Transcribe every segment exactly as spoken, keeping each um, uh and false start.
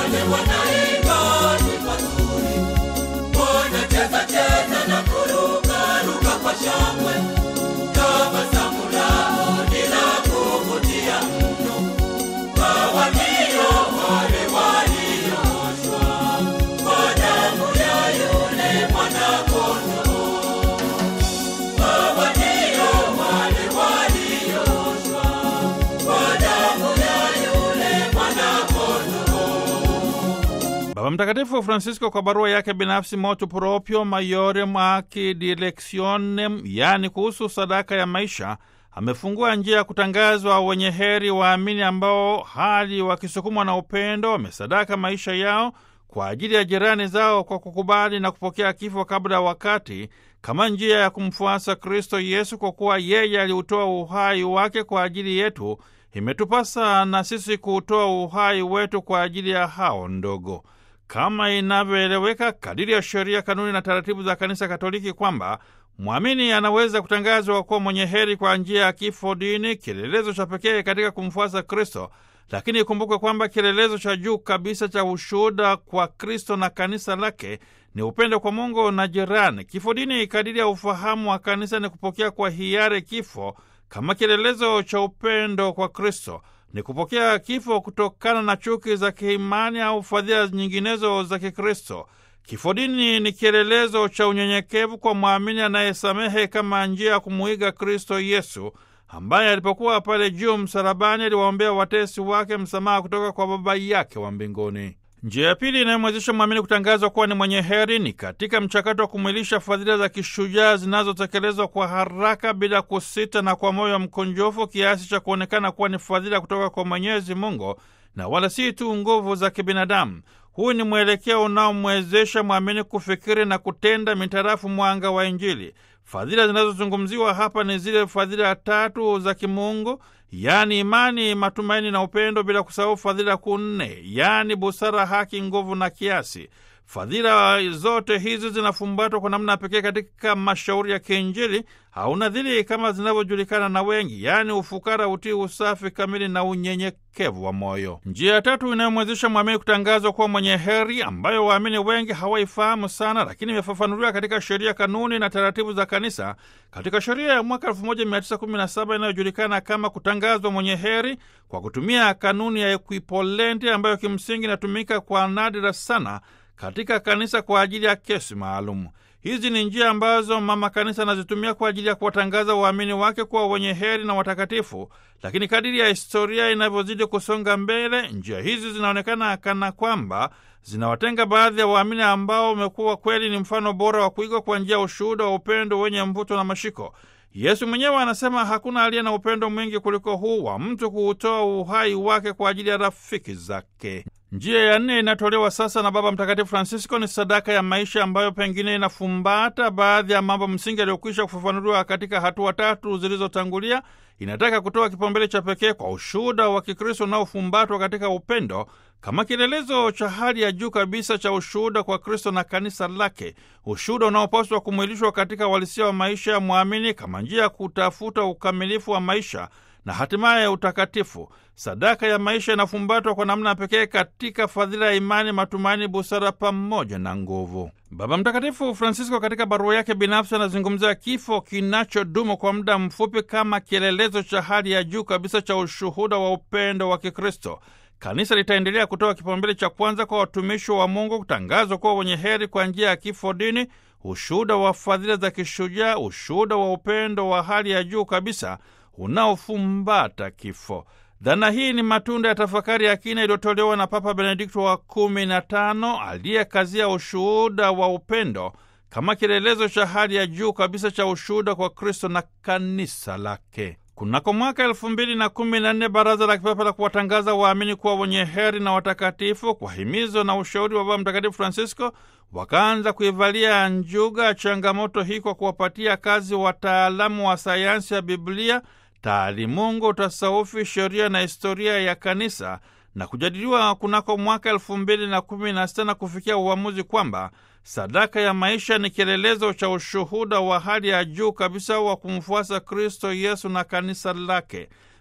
wale wanaimba nyimbo nzuri, wanacheza cheza na kuruka ruka kwa shangwe. Tabasamu lao ni la kuvutia mno, hawa ndio wale walioshwa kwa damu ya yule mwana-kondoo. Hawa ndio wale walioshwa kwa damu ya yule mwana-kondoo. Baba Mtakatifu Francisco kwa barua yake binafsi Motu Proprio Maiorem Ac Dilectionem, yani kuhusu sadaka ya maisha, amefungua njia ya kutangazwa wenye heri waamini ambao hali wakisukumwa na upendo wamesadaka maisha yao kwa ajili ya jirani zao kwa kukubali na kupokea kifo kabla ya wakati kama njia ya kumfuasa Kristo Yesu, kwa kuwa yeye aliutoa uhai wake kwa ajili yetu. Imetupasa na sisi kuutoa uhai wetu kwa ajili ya hao ndogo, kama inavyoeleweka kadiri ya sheria, kanuni na taratibu za Kanisa Katoliki, kwamba mwamini anaweza kutangazwa kuwa mwenye heri kwa njia ya kifo dini, kielelezo cha pekee katika kumfuasa Kristo. Lakini ikumbukwe kwamba kielelezo cha juu kabisa cha ushuhuda kwa Kristo na kanisa lake ni upendo kwa Mungu na jirani. Kifo dini kadiri ya ufahamu wa kanisa ni kupokea kwa hiari kifo kama kielelezo cha upendo kwa Kristo. Ni kupokea kifo kutokana na chuki za kiimani au fadhila nyinginezo za Kikristo. Kifo dini ni kielelezo cha unyenyekevu kwa mwamini anayesamehe kama njia ya kumuiga Kristo Yesu, ambaye alipokuwa pale juu msalabani aliwaombea watesi wake msamaha kutoka kwa Baba yake wa mbinguni. Njia ya pili inayomwezesha mwamini kutangazwa kuwa ni mwenye heri ni katika mchakato wa kumwilisha fadhila za kishujaa zinazotekelezwa kwa haraka bila kusita na kwa moyo mkunjufu kiasi cha kuonekana kuwa ni fadhila kutoka kwa Mwenyezi Mungu na wala si tu nguvu za kibinadamu. Huu ni mwelekeo unaomwezesha mwamini kufikiri na kutenda mitarafu mwanga wa Injili. Fadhila zinazozungumziwa hapa ni zile fadhila tatu za kimungu, yaani imani, matumaini na upendo, bila kusahau fadhila kuu nne, yaani busara, haki, nguvu na kiasi. Fadhila zote hizi zinafumbatwa kwa namna pekee katika mashauri ya kiinjili au nadhiri kama zinavyojulikana na wengi, yaani ufukara, utii, usafi kamili na unyenyekevu wa moyo. Njia ya tatu inayomwezesha mwamini kutangazwa kuwa mwenye heri, ambayo waamini wengi hawaifahamu sana, lakini imefafanuliwa katika sheria, kanuni na taratibu za kanisa katika sheria ya mwaka elfu moja mia tisa kumi na saba inayojulikana kama kutangazwa mwenye heri kwa kutumia kanuni ya ekwipolenti, ambayo kimsingi inatumika kwa nadra sana katika kanisa kwa ajili ya kesi maalum. Hizi ni njia ambazo mama kanisa anazitumia kwa ajili ya kuwatangaza waamini wake kuwa wenye heri na watakatifu, lakini kadiri ya historia inavyozidi kusonga mbele, njia hizi zinaonekana kana kwamba zinawatenga baadhi ya waamini ambao wamekuwa kweli ni mfano bora wa kuigwa kwa njia ya ushuhuda wa upendo wenye mvuto na mashiko. Yesu mwenyewe anasema hakuna aliye na upendo mwingi kuliko huu wa mtu kuutoa uhai wake kwa ajili ya rafiki zake. Njia ya nne inatolewa sasa na Baba Mtakatifu Francisco ni sadaka ya maisha, ambayo pengine inafumbata baadhi ya mambo msingi yaliyokwisha kufafanuliwa katika hatua tatu zilizotangulia. Inataka kutoa kipaumbele cha pekee kwa ushuhuda wa Kikristo unaofumbatwa katika upendo kama kielelezo cha hali ya juu kabisa cha ushuhuda kwa Kristo na kanisa lake, ushuhuda unaopaswa kumwilishwa katika uhalisia wa maisha ya mwamini kama njia ya kutafuta ukamilifu wa maisha na hatimaye utakatifu. Sadaka ya maisha inafumbatwa kwa namna pekee katika fadhila ya imani, matumaini, busara pamoja na nguvu. Baba Mtakatifu Francisco katika barua yake binafsi anazungumzia kifo kinachodumu kwa muda mfupi kama kielelezo cha hali ya juu kabisa cha ushuhuda wa upendo wa Kikristo. Kanisa litaendelea kutoa kipaumbele cha kwanza kwa watumishi wa Mungu kutangazwa kuwa wenye heri kwa njia ya kifo dini, ushuhuda wa fadhila za kishujaa, ushuhuda wa upendo wa hali ya juu kabisa unaofumbata kifo. Dhana hii ni matunda ya tafakari ya kina iliyotolewa na Papa Benedikto wa kumi na tano aliyekazia ushuhuda wa upendo kama kielelezo cha hali ya juu kabisa cha ushuhuda kwa Kristo na kanisa lake. Kunako mwaka elfu mbili na kumi na nne Baraza la Kipapa la kuwatangaza waamini kuwa wenye heri na watakatifu, kwa himizo na ushauri wa Baba Mtakatifu Francisco, wakaanza kuivalia njuga changamoto hii kwa kuwapatia kazi wataalamu wa sayansi ya Biblia, taalimungu, tasawufi, sheria na historia ya kanisa, na kujadiliwa kunako mwaka elfu mbili na kumi na sita na kufikia uamuzi kwamba sadaka ya maisha ni kielelezo cha ushuhuda wa hali ya juu kabisa wa kumfuasa Kristo Yesu na kanisa lake.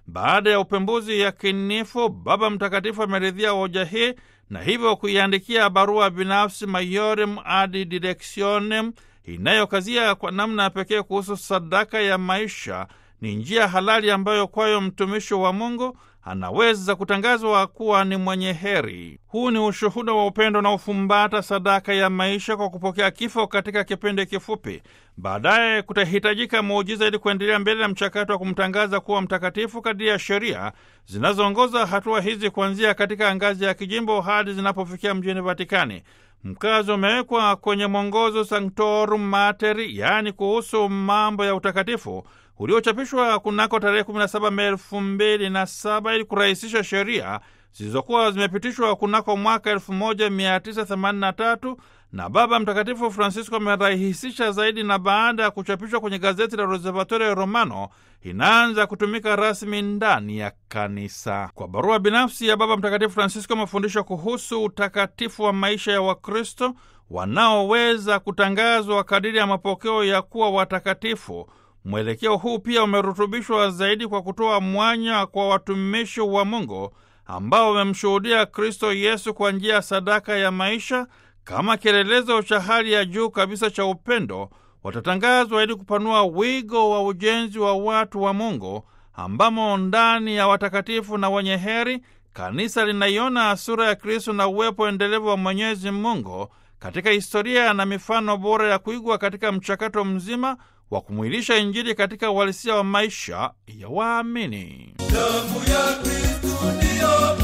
Baada ya upembuzi yakinifu, Baba Mtakatifu ameridhia hoja hii na hivyo kuiandikia barua binafsi Maiorem ad Directionem inayokazia kwa namna pekee kuhusu sadaka ya maisha ni njia halali ambayo kwayo mtumishi wa Mungu anaweza kutangazwa kuwa ni mwenye heri. Huu ni ushuhuda wa upendo na ufumbata sadaka ya maisha kwa kupokea kifo katika kipindi kifupi. Baadaye kutahitajika muujiza ili kuendelea mbele na mchakato wa kumtangaza kuwa mtakatifu kadiri ya sheria zinazoongoza hatua hizi kuanzia katika ngazi ya kijimbo hadi zinapofikia mjini Vatikani. Mkazo umewekwa kwenye mwongozo Sanctorum Materi, yaani kuhusu mambo ya utakatifu, uliochapishwa kunako tarehe kumi na saba Mei elfu mbili na saba ili kurahisisha sheria zilizokuwa zimepitishwa kunako mwaka elfu moja mia tisa themanini na tatu, na Baba Mtakatifu Francisco amerahisisha zaidi, na baada ya kuchapishwa kwenye gazeti la Osservatore Romano inaanza kutumika rasmi ndani ya kanisa. Kwa barua binafsi ya Baba Mtakatifu Francisco, mafundisho kuhusu utakatifu wa maisha ya Wakristo wanaoweza kutangazwa kadiri ya mapokeo ya kuwa watakatifu. Mwelekeo huu pia umerutubishwa zaidi kwa kutoa mwanya kwa watumishi wa Mungu ambao wamemshuhudia Kristo Yesu kwa njia ya sadaka ya maisha kama kielelezo cha hali ya juu kabisa cha upendo. Watatangazwa ili kupanua wigo wa ujenzi wa watu wa Mungu ambamo ndani ya watakatifu na wenye heri kanisa linaiona sura ya Kristo na uwepo endelevu wa Mwenyezi Mungu katika historia na mifano bora ya kuigwa katika mchakato mzima wa kumwilisha Injili katika uhalisia wa maisha ya waamini. Damu ya Kristo ndiyo